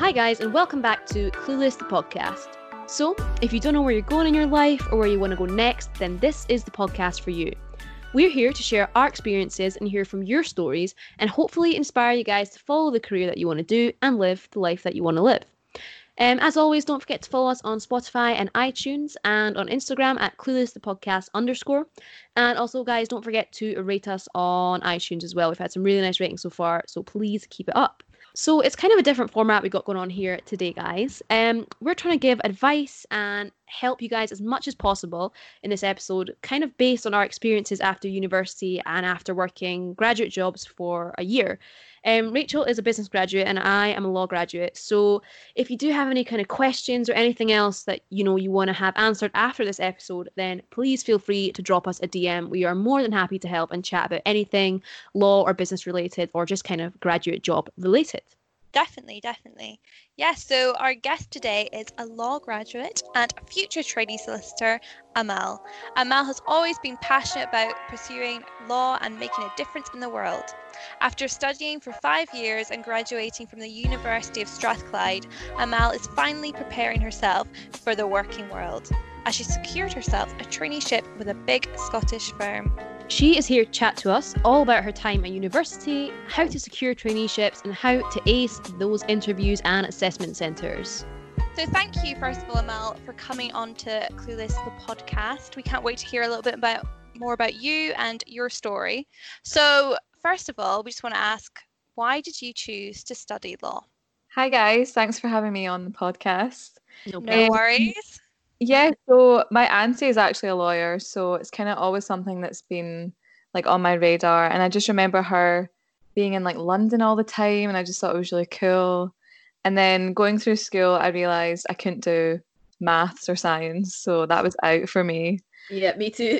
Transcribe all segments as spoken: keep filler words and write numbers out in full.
Hi guys, and welcome back to Clueless the podcast. So, if you don't know where you're going in your life or where you want to go next, then this is the podcast for you. We're here to share our experiences and hear from your stories and hopefully inspire you guys to follow the career that you want to do and live the life that you want to live. Um, as always, don't forget to follow us on Spotify and iTunes and on Instagram at Clueless the podcast underscore. And also, guys, don't forget to rate us on iTunes as well. We've had some really nice ratings so far, so please keep it up. So it's kind of a different format we got going on here today, guys. Um, we're trying to give advice and help you guys as much as possible in this episode, kind of based on our experiences after university and after working graduate jobs for a year. Um, Rachel is a business graduate and I am a law graduate. So if you do have any kind of questions or anything else that you know you want to have answered after this episode, then please feel free to drop us a D M. We are more than happy to help and chat about anything law or business related or just kind of graduate job related. Definitely, definitely. Yes, so our guest today is a law graduate and future trainee solicitor, Amal. Amal has always been passionate about pursuing law and making a difference in the world. After studying for five years and graduating from the University of Strathclyde, Amal is finally preparing herself for the working world, as she secured herself a traineeship with a big Scottish firm. She is here to chat to us all about her time at university, how to secure traineeships, and how to ace those interviews and assessment centres. So thank you, first of all, Amal, for coming on to Clueless, the podcast. We can't wait to hear a little bit about more about you and your story. So first of all, we just want to ask, why did you choose to study law? Hi, guys. Thanks for having me on the podcast. No, no worries. Yeah, so my auntie is actually a lawyer, so it's kind of always something that's been like on my radar. And I just remember her being in like London all the time, and I just thought it was really cool. And then going through school, I realised I couldn't do maths or science, so that was out for me. Yeah, me too.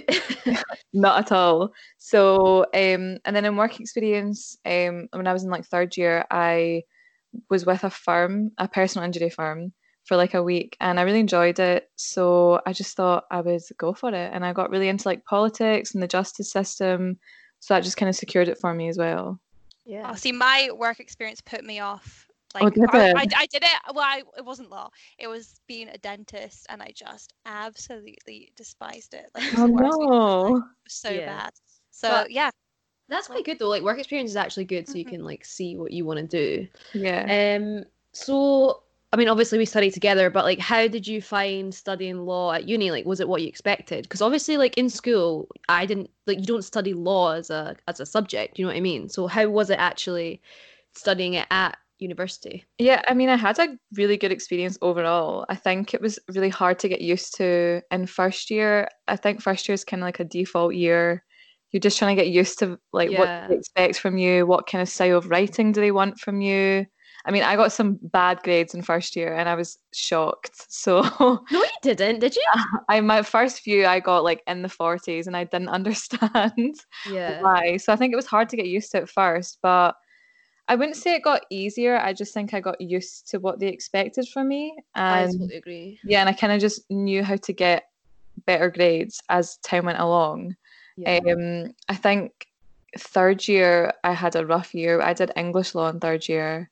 Not at all. So, um, and then in work experience, um, when I was in like third year, I was with a firm, a personal injury firm, for like a week, and I really enjoyed it. So I just thought I would go for it, and I got really into like politics and the justice system. So that just kind of secured it for me as well. Yeah. Oh, see, my work experience put me off. Like, oh, did I, it? I, I did it. Well, I, it wasn't law. It was being a dentist, and I just absolutely despised it. Like, it was oh the worst no! It was so yeah. bad. So but yeah, that's quite good though. Like work experience is actually good, so mm-hmm. you can like see what you want to do. Yeah. Um. So. I mean, obviously we studied together, but like, how did you find studying law at uni? Like, was it what you expected? Because obviously, like in school, I didn't like you don't study law as a as a subject. You know what I mean? So how was it actually studying it at university? Yeah, I mean, I had a really good experience overall. I think it was really hard to get used to in first year. I think first year is kind of like a default year. You're just trying to get used to like yeah. what they expect from you. What kind of style of writing do they want from you? I mean, I got some bad grades in first year and I was shocked. So no, you didn't, did you? I my first few I got like in the forties and I didn't understand yeah. why. So I think it was hard to get used to at first, but I wouldn't say it got easier. I just think I got used to what they expected from me. And I totally agree. Yeah, and I kind of just knew how to get better grades as time went along. Yeah. Um, I think third year I had a rough year. I did English law in third year.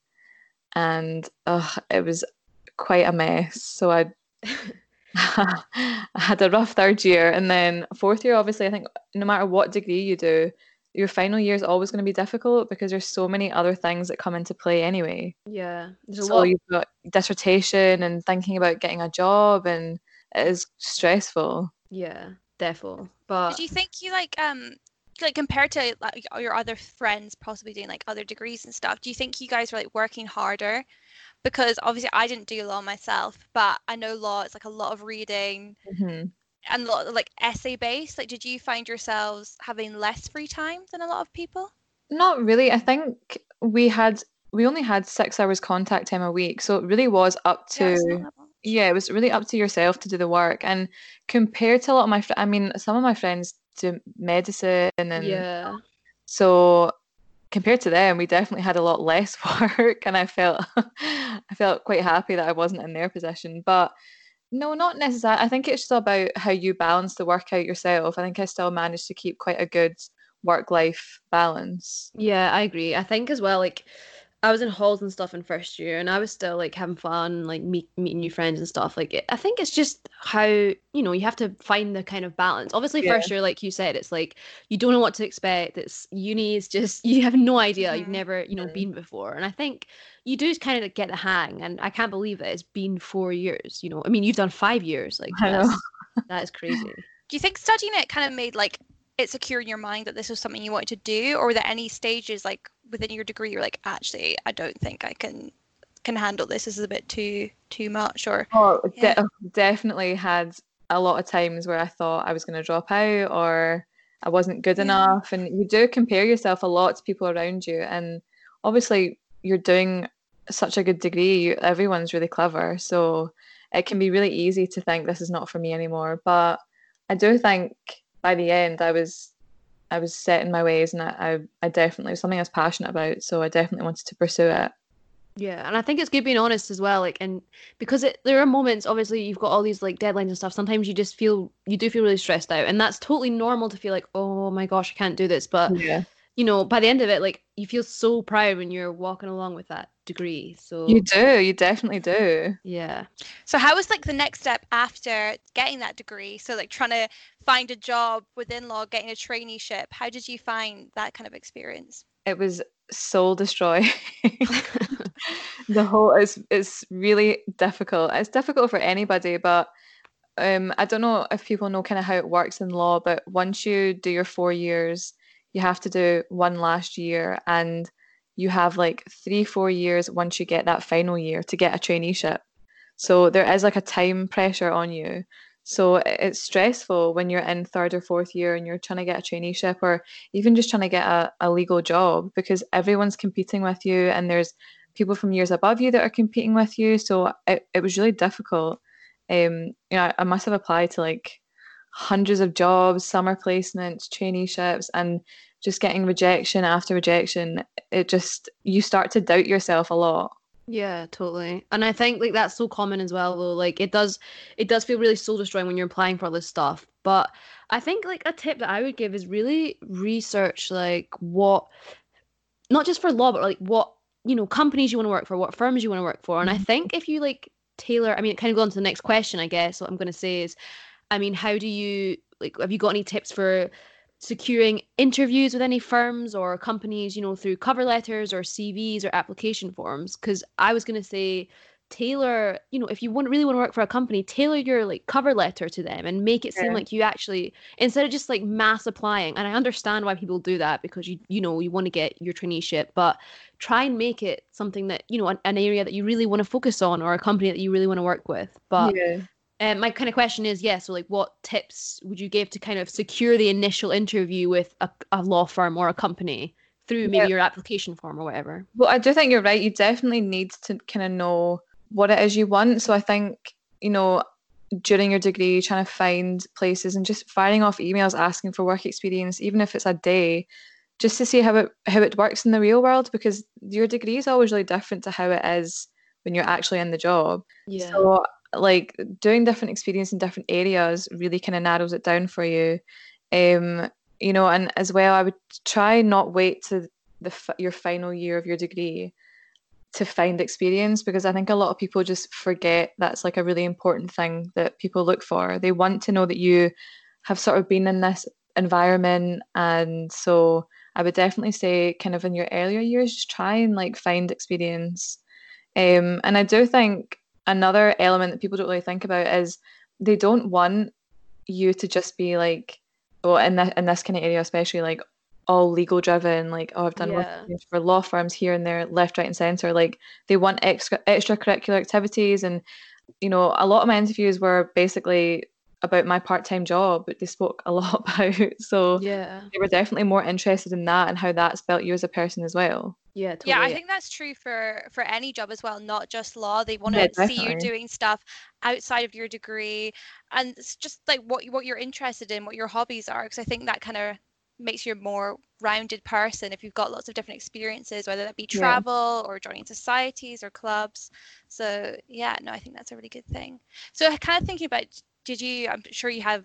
And uh, it was quite a mess. So I, I had a rough third year. And then fourth year, obviously, I think no matter what degree you do, your final year is always going to be difficult because there's so many other things that come into play anyway. Yeah. There's a so lot. You've got dissertation and thinking about getting a job, and it is stressful. Yeah, defo. But did you think you like um like compared to like your other friends possibly doing like other degrees and stuff, do you think you guys were like working harder? Because obviously I didn't do law myself, but I know law is like a lot of reading mm-hmm. and a lot of like essay based. Like, did you find yourselves having less free time than a lot of people? Not really. I think we had we only had six hours contact time a week, so it really was up to yeah, yeah it was really up to yourself to do the work. And compared to a lot of my fr- I mean some of my friends do medicine and yeah so compared to them we definitely had a lot less work, and I felt I felt quite happy that I wasn't in their position. But no, not necessarily. I think it's just about how you balance the work out yourself. I think I still managed to keep quite a good work-life balance. Yeah, I agree. I think as well, like I was in halls and stuff in first year, and I was still like having fun, like meet, meeting new friends and stuff. Like it, I think it's just how, you know, you have to find the kind of balance. Obviously, Yeah. first year, like you said, it's like you don't know what to expect. It's uni is just you have no idea. You've Mhm. never, you know, Mhm. been before, and I think you do kind of get the hang. And I can't believe that it's been four years. You know, I mean, you've done five years. Like I know. that's that is crazy. Do you think studying it kind of made like it secure in your mind that this was something you wanted to do, or were there any stages like within your degree you're like, actually, I don't think I can can handle this. This is a bit too too much, or Oh, yeah. de- definitely had a lot of times where I thought I was going to drop out or I wasn't good Yeah. enough. And you do compare yourself a lot to people around you. And obviously, you're doing such a good degree. You, everyone's really clever. So it can be really easy to think this is not for me anymore. But I do think by the end, I was I was set in my ways, and I, I, I definitely it was something I was passionate about. So I definitely wanted to pursue it. Yeah, and I think it's good being honest as well. Like, and because it, there are moments, obviously, you've got all these like deadlines and stuff. Sometimes you just feel, you do feel really stressed out, and that's totally normal to feel like, oh my gosh, I can't do this. But Yeah. you know, by the end of it, like you feel so proud when you're walking along with that degree. So You do, you definitely do. yeah. So how was like the next step after getting that degree? So like trying to find a job within law, getting a traineeship. How did you find that kind of experience? It was soul destroying. The whole it's it's really difficult. It's difficult for anybody, but um, I don't know if people know kind of how it works in law, but once you do your four years, you have to do one last year, and you have like three, four years once you get that final year to get a traineeship. So there is like a time pressure on you. So i- it's stressful when you're in third or fourth year and you're trying to get a traineeship or even just trying to get a, a legal job because everyone's competing with you and there's people from years above you that are competing with you. So it, it was really difficult. Um, you know, I, I must have applied to like hundreds of jobs, summer placements, traineeships, and just getting rejection after rejection. It just, you start to doubt yourself a lot. Yeah, totally. And I think like that's so common as well though. Like it does it does feel really soul destroying when you're applying for all this stuff. But I think like a tip that I would give is really research like what not just for law, but like what, you know, companies you want to work for, what firms you want to work for. And I think if you like tailor, I mean, it kind of goes on to the next question, I guess. What I'm going to say is, I mean, how do you, like, have you got any tips for securing interviews with any firms or companies, you know, through cover letters or C Vs or application forms? Because I was going to say, tailor, you know, if you want really want to work for a company, tailor your like cover letter to them and make it seem Yeah. like you actually, instead of just like mass applying. And I understand why people do that because you you know you want to get your traineeship, but try and make it something that, you know, an, an area that you really want to focus on or a company that you really want to work with. But Yeah. um, my kind of question is, yeah, so like what tips would you give to kind of secure the initial interview with a, a law firm or a company through maybe Yeah. your application form or whatever? Well, I do think you're right. You definitely need to kind of know what it is you want. So I think, you know, during your degree, trying to find places and just firing off emails asking for work experience, even if it's a day, just to see how it how it works in the real world, because your degree is always really different to how it is when you're actually in the job. Yeah. So like doing different experience in different areas really kind of narrows it down for you. Um, you know, and as well, I would try not wait to the f- your final year of your degree to find experience, because I think a lot of people just forget that's like a really important thing that people look for. They want to know that you have sort of been in this environment, and so I would definitely say kind of in your earlier years just try and like find experience. Um, and I do think another element that people don't really think about is they don't want you to just be like, well, in this in this kind of area, especially like all legal driven, like, oh, I've done work Yeah. experience for law firms here and there, left, right, and centre. Like they want extra extracurricular activities, and you know, a lot of my interviews were basically about my part time job, but they spoke a lot about. So Yeah. they were definitely more interested in that and how that's built you as a person as well. Yeah, Yeah, I totally. think that's true for for any job as well, not just law. They want Yeah, to see you definitely. doing stuff outside of your degree, and it's just like what you- what you're interested in, what your hobbies are. Because I think that kind of makes you a more rounded person if you've got lots of different experiences, whether that be Yeah. travel or joining societies or clubs. So yeah, no, I think that's a really good thing. So kind of thinking about, did you? I'm sure you have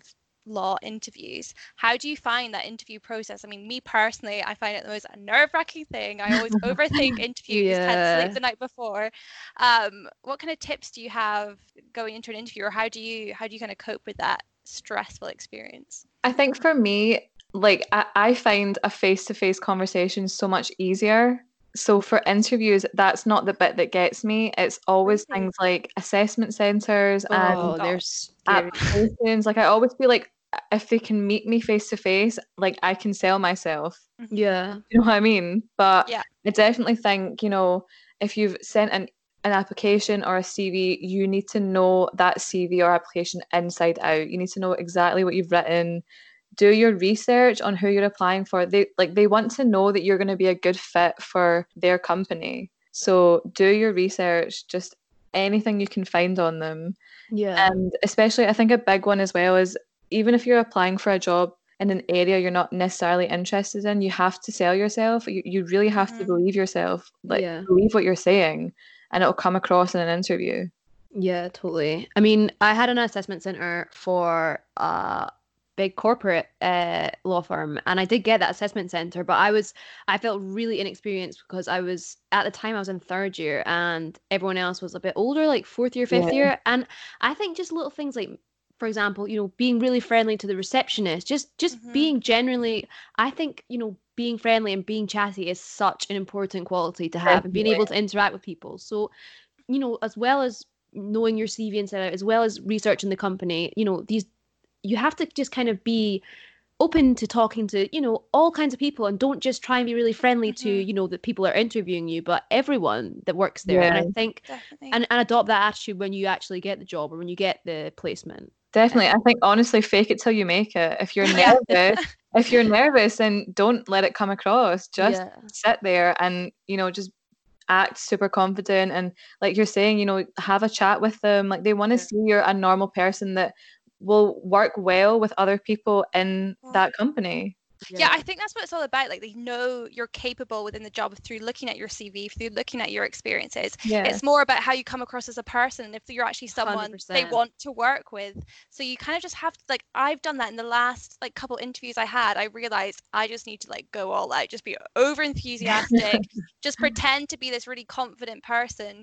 law interviews. How do you find that interview process? I mean, me personally, I find it the most nerve-wracking thing. I always overthink interviews, Yeah. can't sleep the night before. Um, what kind of tips do you have going into an interview, or how do you how do you kind of cope with that stressful experience? I think for me, like I, I find a face-to-face conversation so much easier. So for interviews, that's not the bit that gets me. It's always Really? things like assessment centers Oh, and they're scary. applications. Like I always feel like if they can meet me face to face, like I can sell myself. Yeah. You know what I mean? But Yeah. I definitely think, you know, if you've sent an an application or a C V, you need to know that C V or application inside out. You need to know exactly what you've written. Do your research on who you're applying for. They like they want to know that you're going to be a good fit for their company. So do your research, just anything you can find on them. Yeah. And especially, I think a big one as well is even if you're applying for a job in an area you're not necessarily interested in, you have to sell yourself. You, you really have Mhm. to believe yourself, like Yeah. believe what you're saying, and it'll come across in an interview. Yeah, totally. I mean, I had an assessment center for a big corporate uh, law firm, and I did get that assessment center, but I was I felt really inexperienced because I was at the time I was in third year and everyone else was a bit older, like fourth year, fifth Yeah. year. And I think just little things like, for example, you know, being really friendly to the receptionist, just just Mhm. being genuinely, I think, you know, being friendly and being chatty is such an important quality to have, and being able to interact with people. So, you know, as well as knowing your C V inside out, as well as researching the company, you know, these you have to just kind of be open to talking to, you know, all kinds of people, and don't just try and be really friendly to, Mhm. you know, the people that are interviewing you, but everyone that works there. And Yeah. I think Definitely. and, and adopt that attitude when you actually get the job or when you get the placement. Definitely. I think honestly, fake it till you make it. If you're Yeah. nervous, if you're nervous, then don't let it come across. Just Yeah. sit there and, you know, just act super confident, and like you're saying, you know, have a chat with them. Like they want to Yeah. see you're a normal person that will work well with other people in that company. Yeah, I think that's what it's all about. Like they know you're capable within the job through looking at your C V, through looking at your experiences. Yeah. It's more about how you come across as a person, if you're actually someone one hundred they percent. want to work with. So you kind of just have to, like, I've done that in the last like couple interviews I had. I realized I just need to like go all out, just be over enthusiastic, just pretend to be this really confident person.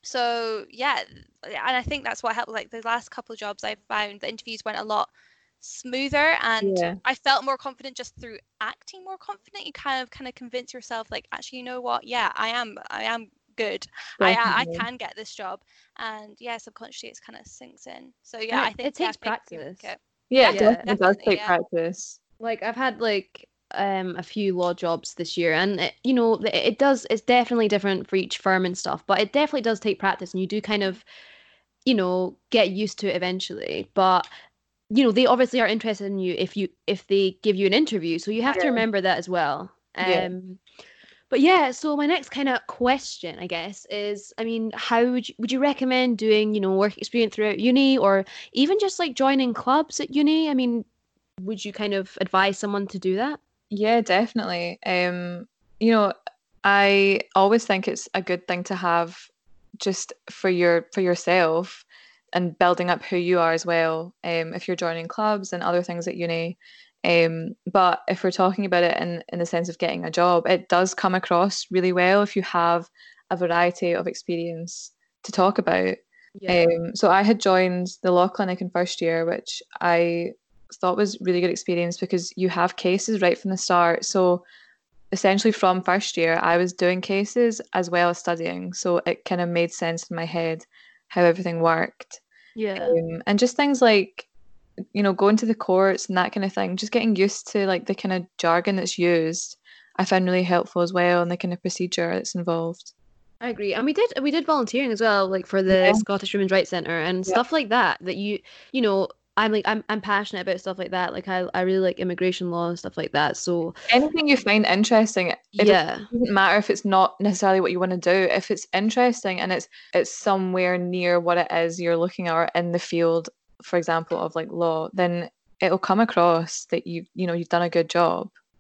So yeah, and I think that's what helped. Like the last couple of jobs I've found, the interviews went a lot smoother, and Yeah. I felt more confident just through acting more confident. You kind of kind of convince yourself, like, actually, you know what? Yeah, I am. I am good. I I Definitely. can get this job, and yeah, subconsciously it's kind of sinks in. So And yeah, it, I think it takes yeah, make your practice. market. Yeah, Yeah, it definitely does definitely, take yeah. practice. Like I've had like um a few law jobs this year, and it, you know, it, it does it's definitely different for each firm and stuff, but it definitely does take practice, and you do kind of, you know, get used to it eventually. But you know, they obviously are interested in you if you if they give you an interview, so you have to Yeah. remember that as well. Yeah. Um but yeah, so my next kind of question, I guess, is, I mean, how would you, would you recommend doing, you know, work experience throughout uni, or even just like joining clubs at uni? I mean, would you kind of advise someone to do that? Yeah, definitely. Um, you know, I always think it's a good thing to have just for your for yourself and building up who you are as well. Um, if you're joining clubs and other things at uni. Um, but if we're talking about it in in the sense of getting a job, it does come across really well if you have a variety of experience to talk about. Yeah. Um, so I had joined the law clinic in first year, which I thought was really good experience because you have cases right from the start. So essentially from first year, I was doing cases as well as studying. So it kind of made sense in my head how everything worked. Yeah. Um, and just things like, you know, going to the courts and that kind of thing, just getting used to like the kind of jargon that's used, I found really helpful as well, and the kind of procedure that's involved. I agree. And we did we did volunteering as well, like for the Yeah. Scottish Women's Rights Centre and Yeah. stuff like that, that you you know, I'm like I'm I'm passionate about stuff like that. Like I, I really like immigration law and stuff like that. So Anything you find interesting, it yeah. doesn't matter if it's not necessarily what you want to do. If it's interesting and it's it's somewhere near what it is you're looking at in the field, for example, of like law, then it'll come across that you you know you've done a good job.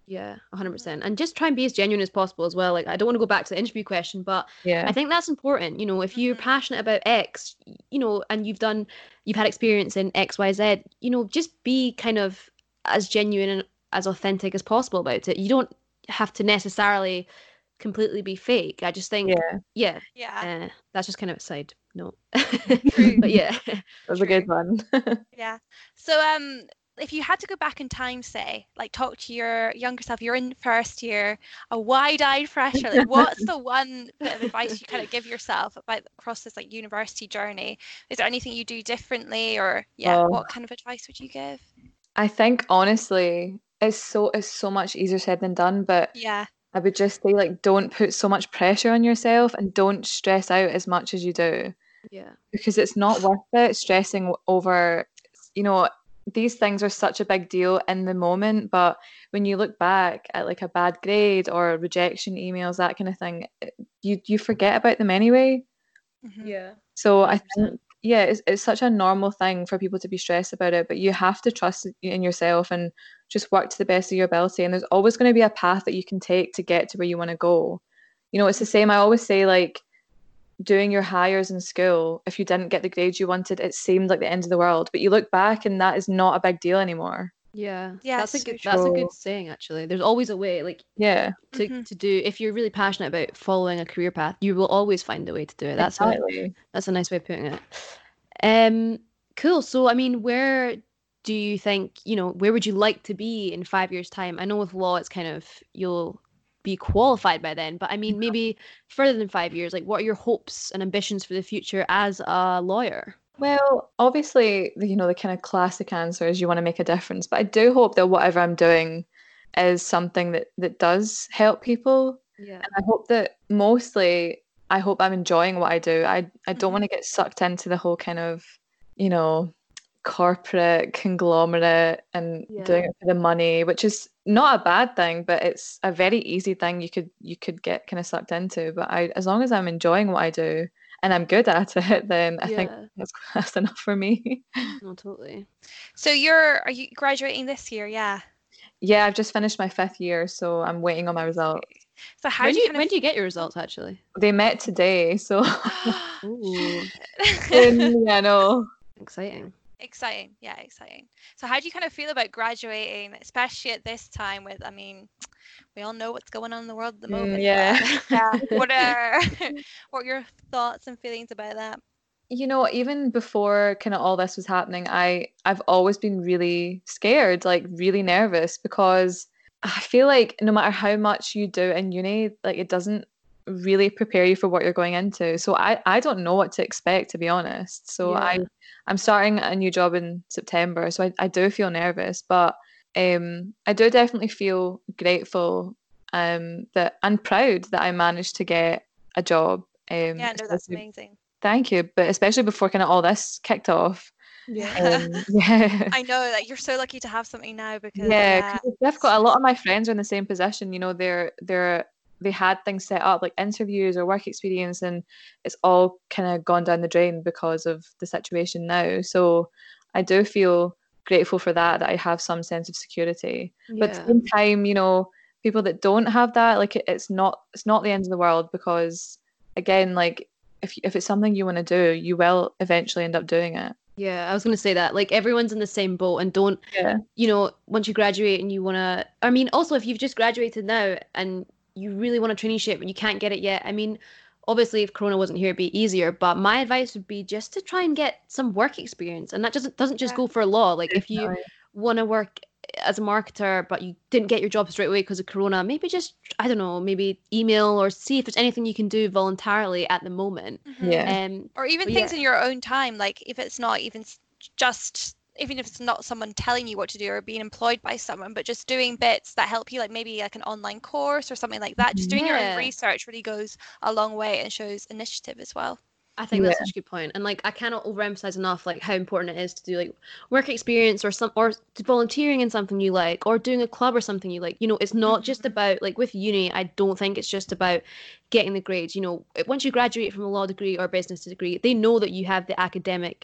Yeah, one hundred percent. And just try and be as genuine as possible as well. Like, I don't want to go back to the interview question, but Yeah. I think that's important. You know, if you're Mhm. passionate about X, y- you know, and you've done, you've had experience in X, Y, Z, you know, just be kind of as genuine and as authentic as possible about it. You don't have to necessarily completely be fake. I just think, Yeah. yeah, Yeah, uh, that's just kind of a side note. true, But yeah, That's a true. good one. Yeah. So, um, if you had to go back in time, say, like talk to your younger self, you're in first year, a wide-eyed fresher, like what's the one bit of advice you kind of give yourself about across this like university journey? Is there anything you do differently, or yeah, Oh, what kind of advice would you give? I think honestly, it's so it's so much easier said than done, but Yeah. I would just say like don't put so much pressure on yourself and don't stress out as much as you do yeah, because it's not worth it stressing over, you know, these things are such a big deal in the moment, but when you look back at like a bad grade or rejection emails, that kind of thing, it- you you forget about them anyway. Mhm. yeah, So I one hundred percent. think, yeah, it's, it's such a normal thing for people to be stressed about it, but you have to trust in yourself and just work to the best of your ability. And there's always going to be a path that you can take to get to where you want to go. You know, it's the same. I always say, like, doing your hires in school, if you didn't get the grades you wanted, it seemed like the end of the world. But you look back and that is not a big deal anymore. Yeah, Yeah, that's a so good true. that's a So, good saying actually. There's always a way, like yeah, to Mhm. to do if you're really passionate about following a career path, you will always find a way to do it. That's a exactly. that's a nice way of putting it. Um, cool. So I mean, where do you think, you know, where would you like to be in five years' time? I know with law it's kind of you'll be qualified by then, but I mean maybe further than five years, like what are your hopes and ambitions for the future as a lawyer? Well, obviously, the- you know, the kind of classic answer is you want to make a difference, but I do hope that whatever I'm doing is something that that does help people. Yeah. And I hope that mostly, I hope I'm enjoying what I do. I I don't want Mhm. to get sucked into the whole kind of, you know, corporate conglomerate and doing Yeah. it for the money, which is not a bad thing, but it's a very easy thing you could you could get kind of sucked into. But I, as long as I'm enjoying what I do and I'm good at it, then I think Yeah. that's that's enough for me. No, totally. So you're are you graduating this year? Yeah. Yeah, I've just finished my fifth year, so I'm waiting on my results. So how When do do you you kind when of do you get your results actually? They met today, so Ooh, um, yeah, no. exciting. Exciting, yeah, exciting. So how do you kind of feel about graduating, especially at this time with, I mean, we all know what's going on in the world at the Mm, moment, yeah. but yeah, what are what are your thoughts and feelings about that? You know, even before kind of all this was happening, I I've always been really scared, like really nervous because I feel like no matter how much you do in uni, like it doesn't really prepare you for what you're going into. So I I don't know what to expect, to be honest. So I Yeah. I'm starting a new job in September, so I, I do feel nervous, but um I do definitely feel grateful um that and proud that I managed to get a job. Um, Yeah, no, that's especially amazing. Thank you, but especially before kind of all this kicked off. Yeah. Um, yeah, I know that you're so lucky to have something now because yeah, yeah, because it's difficult. A lot of my friends are in the same position. You know, they're they're they had things set up like interviews or work experience, and it's all kind of gone down the drain because of the situation now. So I do feel grateful for that, that I have some sense of security. But at the Yeah. same time, you know, people that don't have that, like it, it's not it's not the end of the world because again, like if if it's something you want to do, you will eventually end up doing it. Yeah, I was gonna say that. Like everyone's in the same boat and don't, Yeah. you know, once you graduate and you wanna I mean, also if you've just graduated now and you really want a traineeship and you can't get it yet, I mean, obviously if Corona wasn't here it'd be easier, but my advice would be just to try and get some work experience. And that doesn't doesn't just yeah, go for law. Like if you Definitely. wanna work as a marketer but you didn't get your job straight away because of Corona, maybe just I don't know, maybe email or see if there's anything you can do voluntarily at the moment. hmm Yeah. Um, or even but things yeah, in your own time, like if it's not even s- just even if it's not someone telling you what to do or being employed by someone, but just doing bits that help you, like maybe like an online course or something like that. Just Mhm. doing your own yeah. research really goes a long way and shows initiative as well. I think that's Yeah. such a good point. And like I cannot overemphasize enough like how important it is to do like work experience or some or to volunteering in something you like or doing a club or something you like. You know, it's not just Mhm. about like with uni, I don't think it's just about getting the grades. You know, once you graduate from a law degree or business degree, they know that you have the academic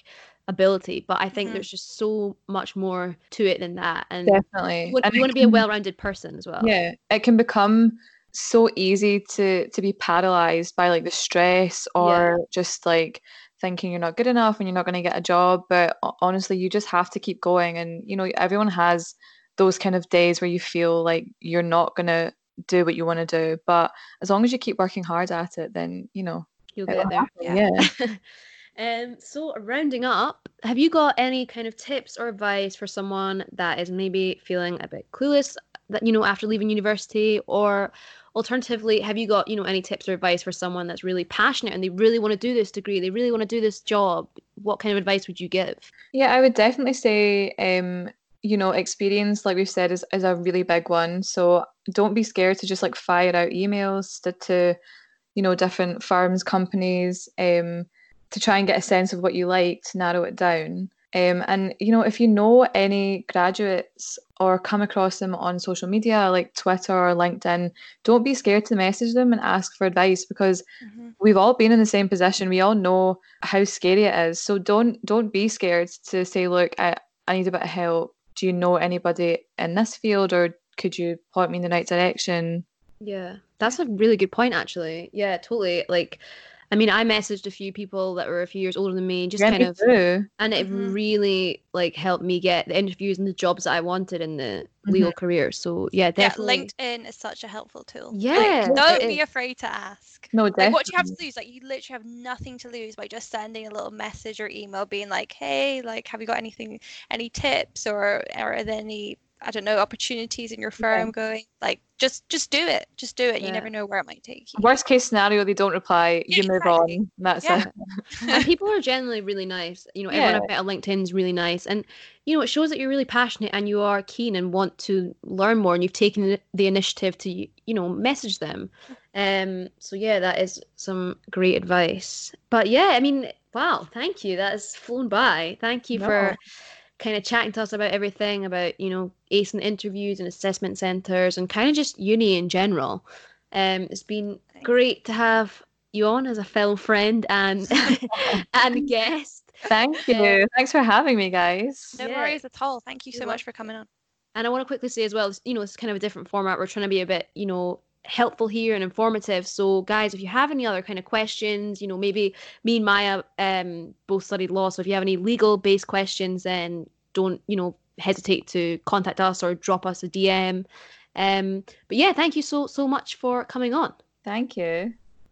ability, but I think Mhm. there's just so much more to it than that, and Definitely. you want, And you it want to be a can- well-rounded person as well. Yeah, it can become so easy to to be paralyzed by like the stress or just like thinking you're not good enough and you're not going to get a job. But ho- honestly, you just have to keep going. And you know, everyone has those kind of days where you feel like you're not going to do what you want to do. But as long as you keep working hard at it, then you know You'll it'll get there. happen. Yeah. Um, so rounding up, have you got any kind of tips or advice for someone that is maybe feeling a bit clueless that, you know, after leaving university, or alternatively, have you got, you know, any tips or advice for someone that's really passionate and they really want to do this degree, they really want to do this job? What kind of advice would you give? Yeah, I would definitely say, um, you know, experience, like we've said, is, is a really big one. So don't be scared to just like fire out emails to, to you know, different firms, companies, um, to try and get a sense of what you like, to narrow it down. Um, and, you know, if you know any graduates or come across them on social media like Twitter or LinkedIn, don't be scared to message them and ask for advice, because Mhm. we've all been in the same position. We all know how scary it is. So don't don't be scared to say, look, I, I need a bit of help. Do you know anybody in this field, or could you point me in the right direction? Yeah, that's a really good point, actually. Yeah, totally. Like, I mean, I messaged a few people that were a few years older than me, just Yeah, kind me of, too. and it Mhm. really like helped me get the interviews and the jobs that I wanted in the Mhm. legal career. So yeah, Yeah, definitely. LinkedIn is such a helpful tool. Like, Yeah, it don't be is. afraid to ask. No, Like, what do you have definitely. to lose? Like, you literally have nothing to lose by just sending a little message or email being like, hey, like, have you got anything, any tips, or, or are there any, I don't know, opportunities in your firm going? Like, just just do it. Just do it. You Yeah. never know where it might take you. Worst case scenario, they don't reply. Yeah, You move exactly. on. That's Yeah. it. And people are generally really nice. You know, everyone Yeah. I've met on LinkedIn is really nice. And, you know, it shows that you're really passionate and you are keen and want to learn more and you've taken the initiative to, you know, message them. Um, so yeah, that is some great advice. But yeah, I mean, wow, thank you. That has flown by. Thank you No. for kind of chatting to us about everything, about, you know, acing interviews and assessment centres and kind of just uni in general. Um, it's been great to have you on as a fellow friend and and guest. Thank Um, you. Thanks for having me, guys. No Yeah. worries at all. Thank you You're so much for coming on. And I want to quickly say as well, you know, it's kind of a different format. We're trying to be a bit, you know, helpful here and informative. So, guys, if you have any other kind of questions, you know, maybe me and Maya um, both studied law. So if you have any legal based questions, then don't, you know, hesitate to contact us or drop us a D M. Um, but yeah, thank you so, so much for coming on. Thank you.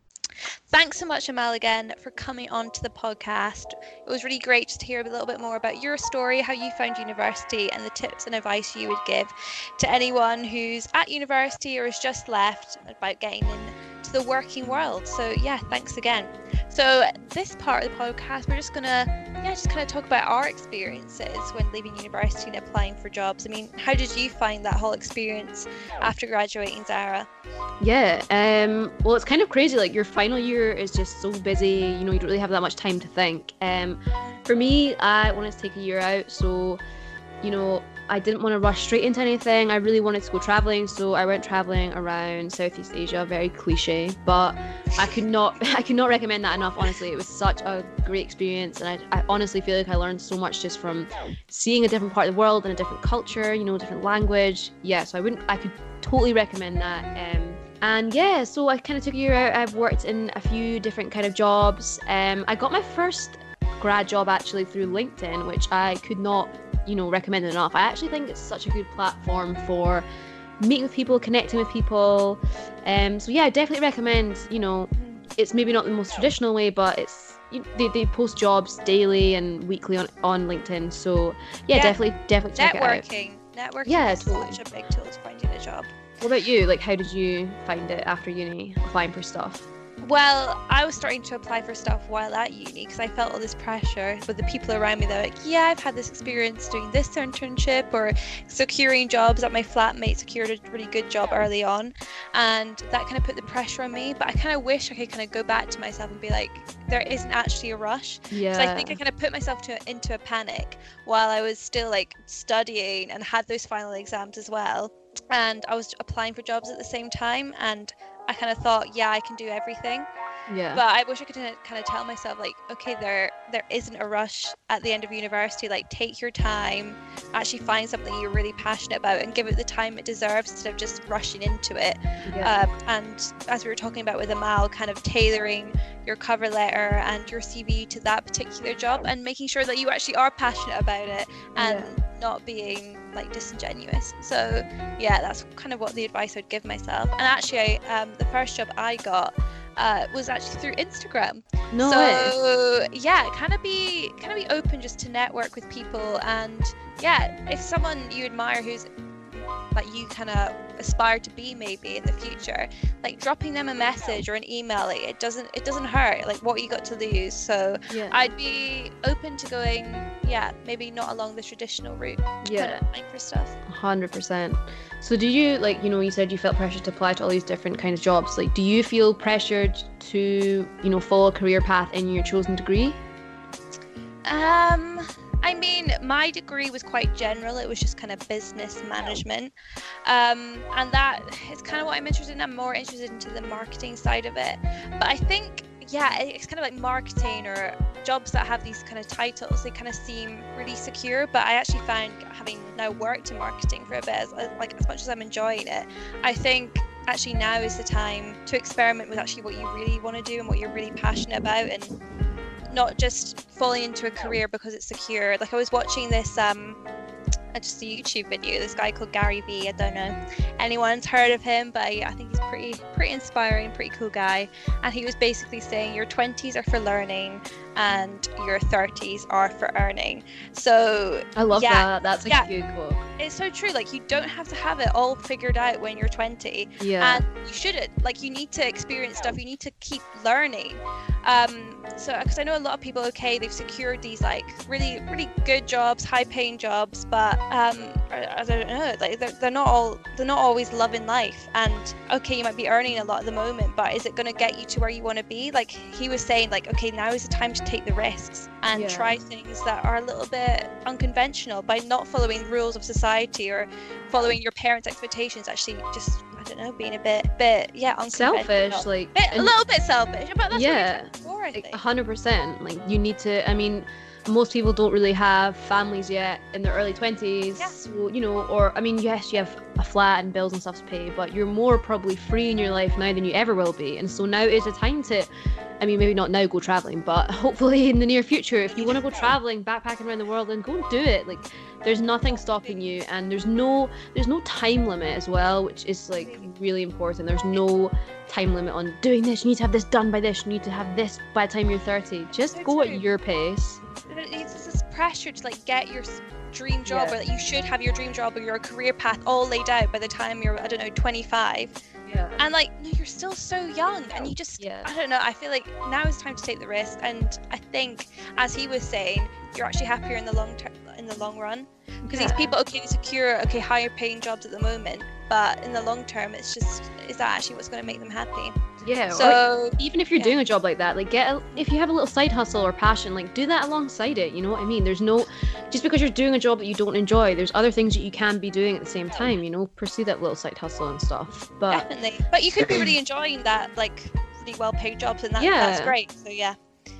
Thanks so much, Amel, again for coming on to the podcast. It was really great just to hear a little bit more about your story, how you found university, and the tips and advice you would give to anyone who's at university or has just left about getting into the working world. So yeah, thanks again. So this part of the podcast, we're just gonna yeah, just kind of talk about our experiences when leaving university and applying for jobs. I mean, how did you find that whole experience after graduating, Zara? Yeah, um, well, it's kind of crazy. Like your final year is just so busy. You know, you don't really have that much time to think. Um, for me, I wanted to take a year out, so you know, I didn't want to rush straight into anything. I really wanted to go traveling, so I went traveling around Southeast Asia. Very cliche, but I could not, I could not recommend that enough. Honestly, it was such a great experience, and I, I honestly feel like I learned so much just from seeing a different part of the world and a different culture. You know, different language. Yeah, so I wouldn't, I could totally recommend that. Um, And yeah, so I kind of took a year out. I've worked in a few different kind of jobs. Um, I got my first grad job actually through LinkedIn, which I could not, you know, recommend enough. I actually think it's such a good platform for meeting with people, connecting with people. Um, so yeah, I definitely recommend, you know, it's maybe not the most traditional way, but it's, you, they, they post jobs daily and weekly on, on LinkedIn. So yeah, Yeah. definitely, definitely check Networking. it out. Networking Yeah, is totally. such a big tool to finding a job. What about you? Like, how did you find it after uni, applying for stuff? Well, I was starting to apply for stuff while at uni because I felt all this pressure with the people around me. They're like, yeah, I've had this experience doing this internship or securing jobs that my flatmate secured a really good job early on. And that kind of put the pressure on me. But I kind of wish I could kind of go back to myself and be like, there isn't actually a rush. Yeah. So I think I kind of put myself to, into a panic while I was still like studying and had those final exams as well. And I was applying for jobs at the same time, and I kind of thought, yeah, I can do everything. Yeah. But I wish I could kind of tell myself, like, okay, there there isn't a rush at the end of university. Like, take your time, actually find something you're really passionate about and give it the time it deserves instead of just rushing into it. Yeah. Um, and as we were talking about with Amal, kind of tailoring your cover letter and your C V to that particular job and making sure that you actually are passionate about it and Yeah. not being like disingenuous. So yeah, that's kind of what the advice I'd give myself. And actually, I, um, the first job I got uh, was actually through Instagram. No so way. yeah, kind of be kind of be open just to network with people, and yeah, if someone you admire who's like you kind of aspire to be maybe in the future, like dropping them a message or an email, like, it doesn't it doesn't hurt. Like, what you got to lose? So Yeah. I'd be open to going, yeah, maybe not along the traditional route. Yeah. But applying for stuff. one hundred percent. So do you, like, you know, you said you felt pressured to apply to all these different kinds of jobs. Like, do you feel pressured to, you know, follow a career path in your chosen degree? Um, I mean, my degree was quite general. It was just kind of business management. Um, and that is kind of what I'm interested in. I'm more interested into the marketing side of it. But I think, yeah, it's kind of like marketing or jobs that have these kind of titles. They kind of seem really secure. But I actually find, having now worked in marketing for a bit, as, like as much as I'm enjoying it, I think actually now is the time to experiment with actually what you really want to do and what you're really passionate about, and not just falling into a career because it's secure. Like, I was watching this um just a YouTube video, this guy called Gary Vee. I don't know if anyone's heard of him, but I think he's pretty pretty inspiring, pretty cool guy. And he was basically saying your twenties are for learning and your thirties are for earning. So I love yeah, that. That's a yeah. good quote. It's so true. Like, you don't have to have it all figured out when you're twenty. Yeah. And you shouldn't. Like, you need to experience stuff. You need to keep learning. Um, so, because I know a lot of people, okay, they've secured these like really, really good jobs, high-paying jobs, but um, I, I don't know. Like, they're, they're not all, they're not always loving life. And okay, you might be earning a lot at the moment, but is it going to get you to where you want to be? Like, he was saying, like, okay, now is the time to take the risks and Yeah. try things that are a little bit unconventional by not following rules of society or following your parents' expectations. Actually, just, I don't know, being a bit, bit, yeah, unconventional. Selfish, like, Bit, a and- little bit selfish, but that's Yeah. what you're for, I like, think. one hundred percent. Like, you need to, I mean, most people don't really have families yet in their early twenties. Yeah. So, you know, or, I mean, yes, you have a flat and bills and stuff to pay, but you're more probably free in your life now than you ever will be. And so now is the time to, I mean, maybe not now go traveling, but hopefully in the near future, if you want to go traveling, backpacking around the world, then go and do it. Like, there's nothing stopping you, and there's no there's no time limit as well, which is like really important. There's no time limit on doing this. You need to have this done by this. You need to have this by the time you're thirty. Just So go true. at your pace. It's this pressure to like get your s- dream job, Yeah. or that you should have your dream job or your career path all laid out by the time you're, I don't know, twenty-five. Yeah. And like, no, you're still so young, and you just, Yeah. I don't know, I feel like now is time to take the risk. And I think, as he was saying, you're actually happier in the long term, in the long run, because these Yeah. people, okay, they secure okay higher paying jobs at the moment, but in the long term, it's just, is that actually what's going to make them happy? Yeah. or So even if you're yeah. doing a job like that, like get a, if you have a little side hustle or passion, like do that alongside it. You know what I mean? There's no, just because you're doing a job that you don't enjoy, there's other things that you can be doing at the same time. You know, pursue that little side hustle and stuff. But definitely, but you could be really enjoying that, like really well paid jobs, and that, that's Yeah. great. So yeah.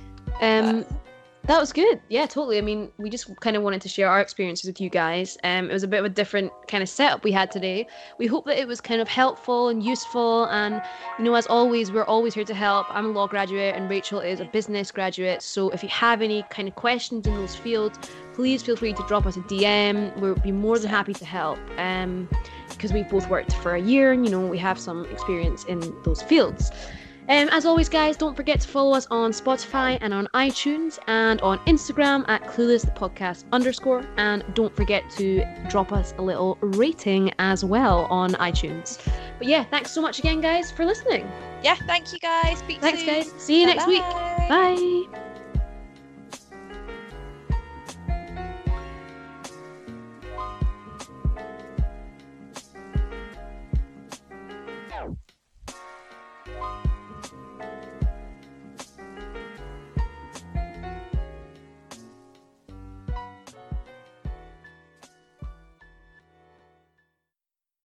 um. But- That was good. Yeah, totally. I mean, we just kind of wanted to share our experiences with you guys. Um, it was a bit of a different kind of setup we had today. We hope that it was kind of helpful and useful. And, you know, as always, we're always here to help. I'm a law graduate and Rachel is a business graduate. So if you have any kind of questions in those fields, please feel free to drop us a D M. We'll be more than happy to help. Um, because we've both worked for a year and, you know, we have some experience in those fields. Um, as always, guys, don't forget to follow us on Spotify and on iTunes and on Instagram at Clueless Podcast underscore. And don't forget to drop us a little rating as well on iTunes. But yeah, thanks so much again, guys, for listening. Yeah, thank you guys. Speak Thanks, soon. guys. See you next week. Bye-bye. Bye.